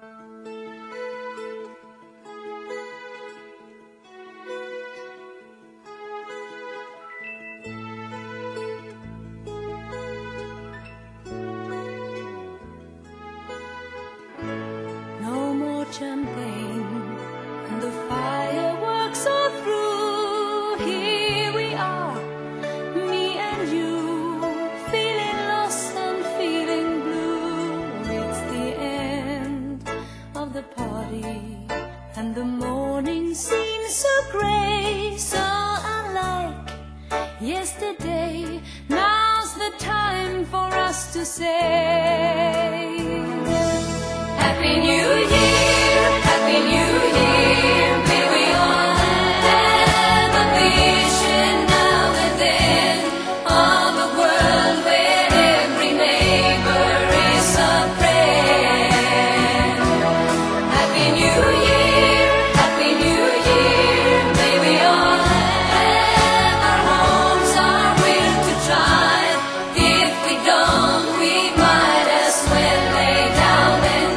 No more champagne, and the fireworks are through. Here we are, me and you, feeling lost and feeling blue. It's the end of the party, and the morning seems so grey, so unlike yesterday. Now's the time for us to say Happy New Year, Happy New Year. May we all have a vision now and then of a world where every neighbor is a friend. Happy New Year, Happy New Year. May we all have our homes, our will to drive. If we don't, we might as well lay down and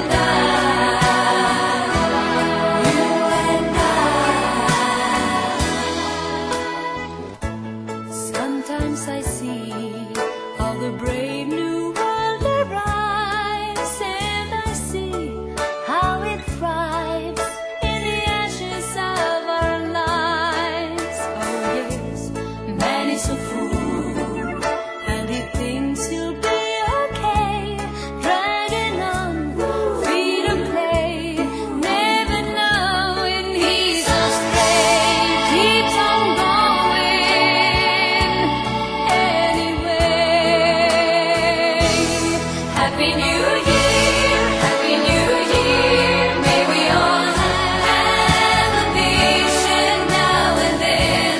sometimes I see how the brave new world arrives, and I see how it thrives in the ashes of our lives. Oh yes, man is a fool, and he thinks he'll be okay, dragging on, free to play, never knowing he's astray. Keeps on going anyway. Happy New Year, Happy New Year. May we all have a vision now and then.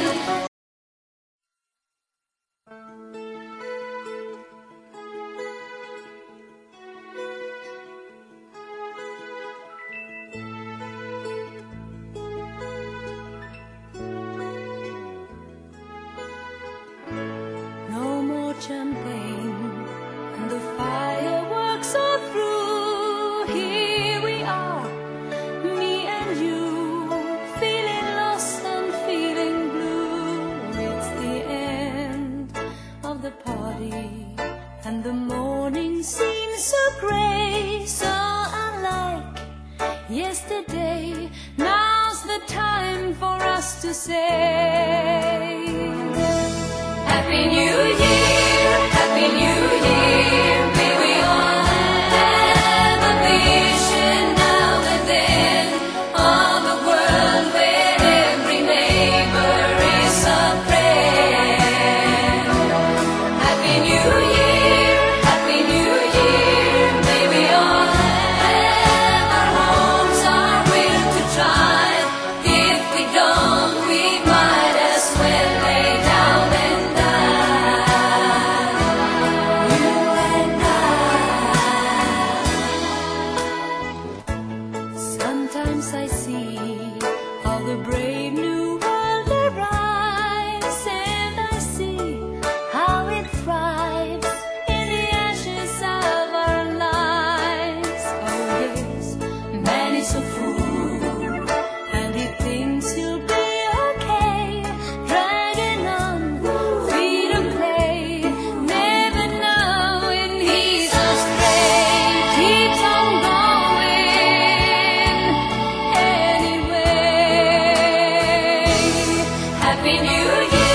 No more champagne, and the fireworks are through. Here we are, me and you, feeling lost and feeling blue. It's the end of the party, and the morning seems so grey, so unlike yesterday. Now's the time for us to say Happy New Year, Happy New Year. May we all have a vision now and then of a world where every neighbor is a friend. Happy New Year, Happy New Year. May we all have our homes, our will to drive. If we don't, we might as well lay down and sometimes I see how the brave new world arrives, and I see how it thrives in the ashes of our lives. Oh yes, man is a fool, and he thinks he'll be okay, dragging on, free to play, never knowing he's astray. Keeps on going anyway. Happy New Year.